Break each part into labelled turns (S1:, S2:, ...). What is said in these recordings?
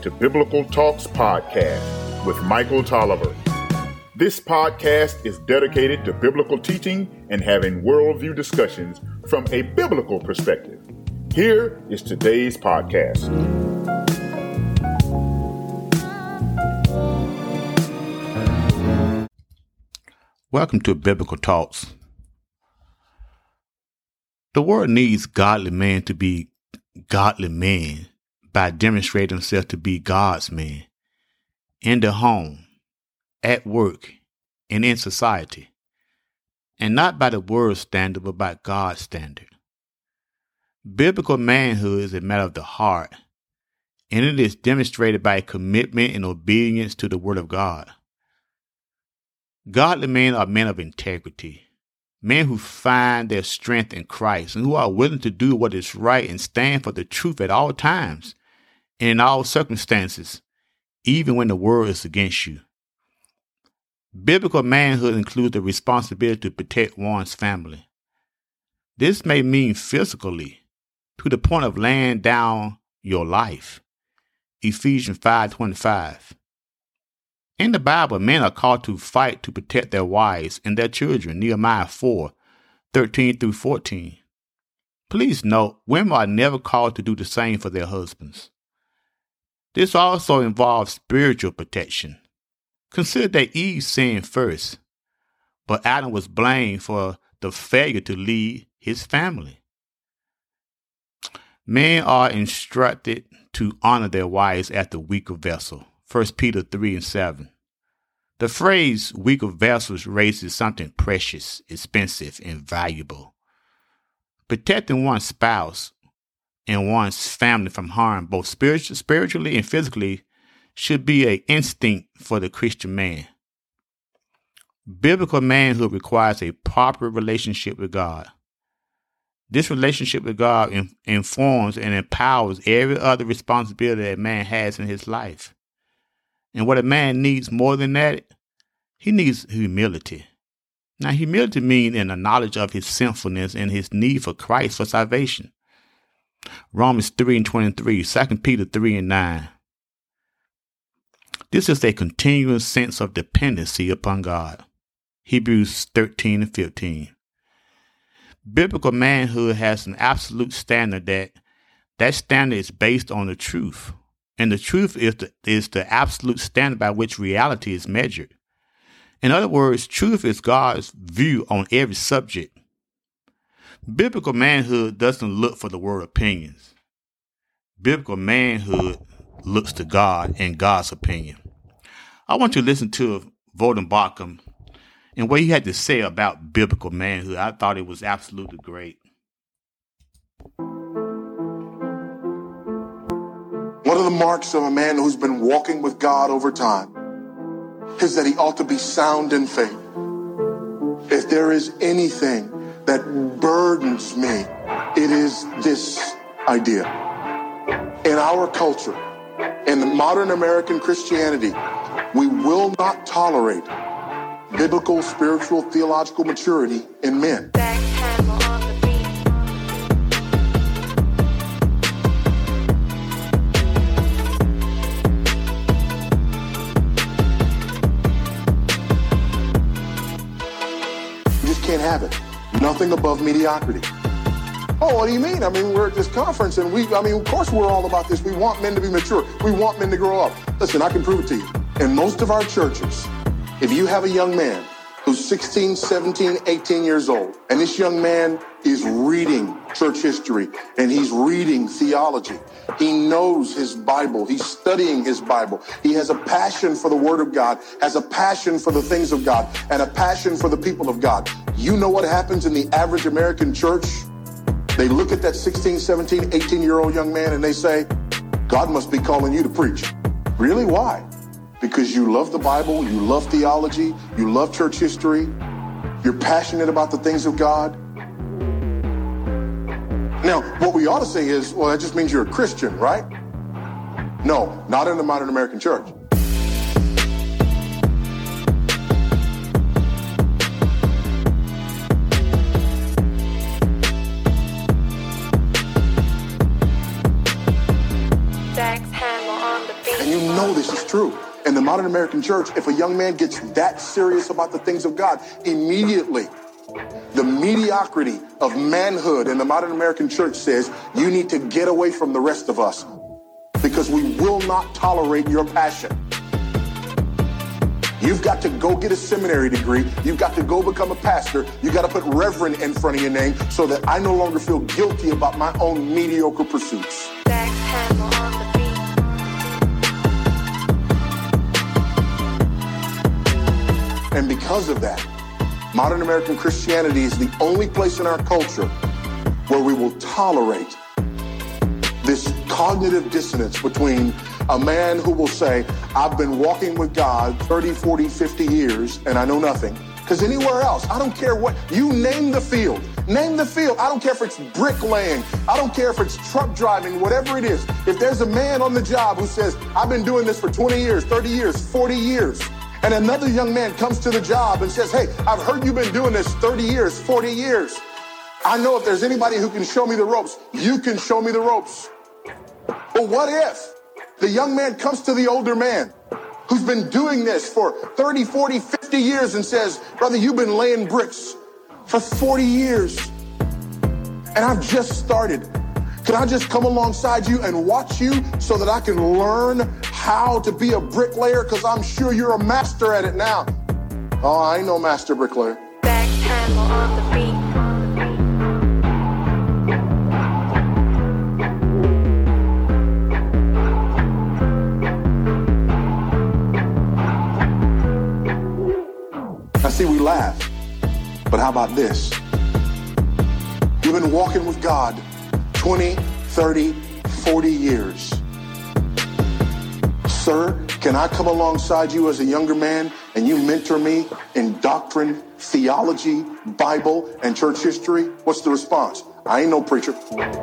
S1: to Biblical Talks Podcast with Michael Tolliver. This podcast is dedicated to biblical teaching and having worldview discussions from a biblical perspective. Here is today's podcast.
S2: Welcome to Biblical Talks. The world needs godly men to be godly men by demonstrating themselves to be God's men in the home, at work, and in society, and not by the world's standard, but by God's standard. Biblical manhood is a matter of the heart, and it is demonstrated by a commitment and obedience to the Word of God. Godly men are men of integrity, men who find their strength in Christ and who are willing to do what is right and stand for the truth at all times and in all circumstances, even when the world is against you. Biblical manhood includes the responsibility to protect one's family. This may mean physically, to the point of laying down your life. Ephesians 5:25. In the Bible, men are called to fight to protect their wives and their children. Nehemiah 4:13-14. Please note, women are never called to do the same for their husbands. This also involves spiritual protection. Consider that Eve sinned first, but Adam was blamed for the failure to lead his family. Men are instructed to honor their wives as the weaker vessel. 1 Peter 3:7. The phrase weaker vessels raises something precious, expensive, and valuable. Protecting one's spouse and one's family from harm, both spiritually and physically, should be an instinct for the Christian man. Biblical manhood requires a proper relationship with God. This relationship with God informs and empowers every other responsibility that man has in his life. And what a man needs more than that, he needs humility. Now, humility means in the knowledge of his sinfulness and his need for Christ for salvation. Romans 3:23, 2 Peter 3:9. This is a continuous sense of dependency upon God. Hebrews 13:15. Biblical manhood has an absolute standard that standard is based on the truth. And the truth is the absolute standard by which reality is measured. In other words, truth is God's view on every subject. Biblical manhood doesn't look for the world opinions. Biblical manhood looks to God and God's opinion. I want you to listen to Voddie Baucham and what he had to say about biblical manhood. I thought it was absolutely great.
S3: One of the marks of a man who's been walking with God over time is that he ought to be sound in faith. If there is anything that burdens me, it is this idea. In our culture, in modern American Christianity, we will not tolerate biblical, spiritual, theological maturity in men. Can't have it. Nothing above mediocrity. Oh, what do you mean? I mean, we're at this conference and of course we're all about this. We want men to be mature. We want men to grow up. Listen, I can prove it to you. In most of our churches, if you have a young man who's 16, 17, 18 years old, and this young man is reading church history and he's reading theology, he knows his Bible, he's studying his Bible, he has a passion for the Word of God, has a passion for the things of God, and a passion for the people of God. You know what happens in the average American church? They look at that 16, 17, 18-year-old young man and they say, God must be calling you to preach. Really? Why? Because you love the Bible, you love theology, you love church history, you're passionate about the things of God. Now, what we ought to say is, well, that just means you're a Christian, right? No, not in the modern American church. modern American church, if a young man gets that serious about the things of God, immediately the mediocrity of manhood in the modern American church says you need to get away from the rest of us because we will not tolerate your passion. You've got to go get a seminary degree. You've got to go become a pastor. You've got to put reverend in front of your name so that I no longer feel guilty about my own mediocre pursuits. And because of that, modern American Christianity is the only place in our culture where we will tolerate this cognitive dissonance between a man who will say, I've been walking with God 30, 40, 50 years and I know nothing. Because anywhere else, I don't care what, you name the field. Name the field. I don't care if it's bricklaying. I don't care if it's truck driving, whatever it is. If there's a man on the job who says, I've been doing this for 20 years, 30 years, 40 years, and another young man comes to the job and says, hey, I've heard you've been doing this 30 years, 40 years. I know if there's anybody who can show me the ropes, you can show me the ropes. But what if the young man comes to the older man who's been doing this for 30, 40, 50 years and says, brother, you've been laying bricks for 40 years and I've just started. Can I just come alongside you and watch you so that I can learn how to be a bricklayer? Because I'm sure you're a master at it now. Oh, I ain't no master bricklayer.
S4: Backhandle on the beat.
S3: I see we laugh, but how about this? You've been walking with God 20, 30, 40 years. Sir, can I come alongside you as a younger man and you mentor me in doctrine, theology, Bible, and church history? What's the response? I ain't no preacher.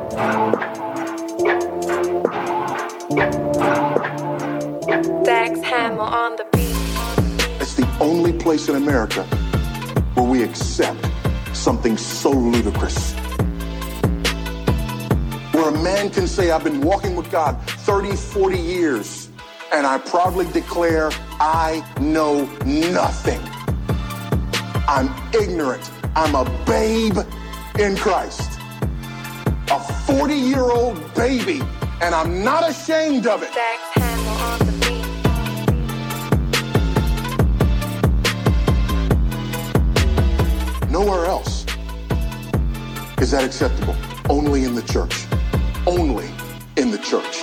S4: Dax Hammer on the beat.
S3: It's the only place in America where we accept something so ludicrous. Where a man can say, I've been walking with God 30, 40 years, and I proudly declare I know nothing. I'm ignorant. I'm a babe in Christ. A 40-year-old baby, and I'm not ashamed of it.
S4: Dax Hammer on the beat.
S3: Nowhere else is that acceptable. Only in the church. Only in the church.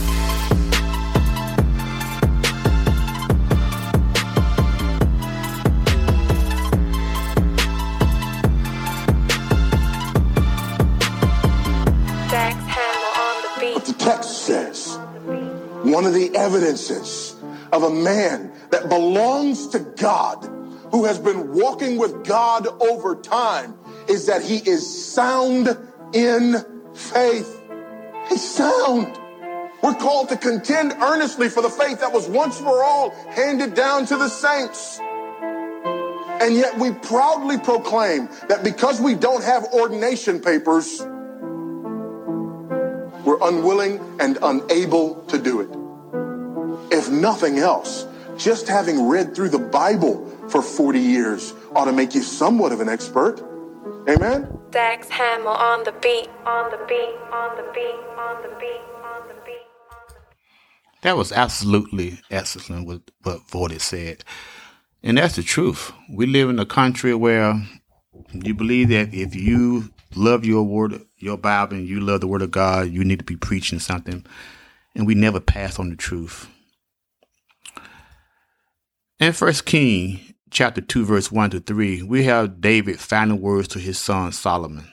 S4: Dax Hammer on the beat.
S3: But the text says, one of the evidences of a man that belongs to God, who has been walking with God over time, is that he is sound in faith. He's sound. We're called to contend earnestly for the faith that was once for all handed down to the saints. And yet we proudly proclaim that because we don't have ordination papers, we're unwilling and unable to do it. If nothing else, just having read through the Bible for 40 years ought to make you somewhat of an expert. Amen?
S4: Dax Hammer on the beat, on the beat, on the beat, on the beat, on the beat.
S2: That was absolutely excellent with what Vortis said. And that's the truth. We live in a country where you believe that if you love your word, your Bible, and you love the word of God, you need to be preaching something. And we never pass on the truth. In 1 Kings chapter 2, verse 1-3, we have David final words to his son Solomon.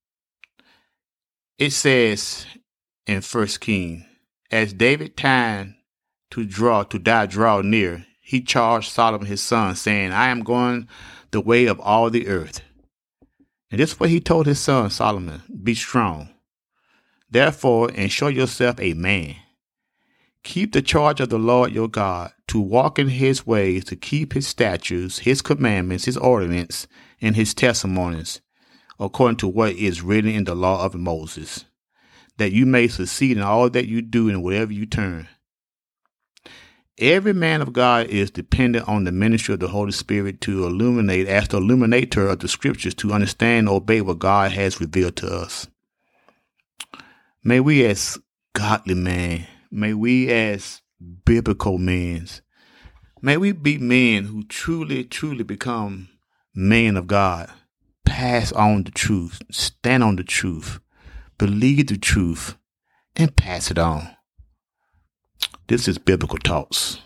S2: It says in 1 Kings, as David time to draw near, he charged Solomon his son, saying, I am going the way of all the earth. And this is what he told his son Solomon, be strong, therefore, and show yourself a man. Keep the charge of the Lord your God, to walk in his ways, to keep his statutes, his commandments, his ordinances, and his testimonies, according to what is written in the law of Moses, that you may succeed in all that you do and whatever you turn. Every man of God is dependent on the ministry of the Holy Spirit to illuminate, as the illuminator of the scriptures, to understand and obey what God has revealed to us. May we as godly men, may we as biblical men, may we be men who truly, truly become men of God, pass on the truth, stand on the truth, believe the truth, and pass it on. This is Biblical Talks.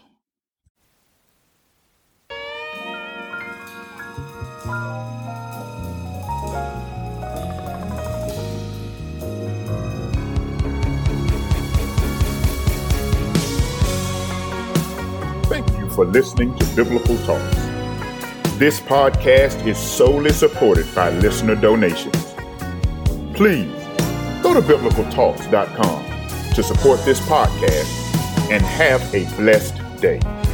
S1: Thank you for listening to Biblical Talks. This podcast is solely supported by listener donations. Please go to biblicaltalks.com to support this podcast and have a blessed day.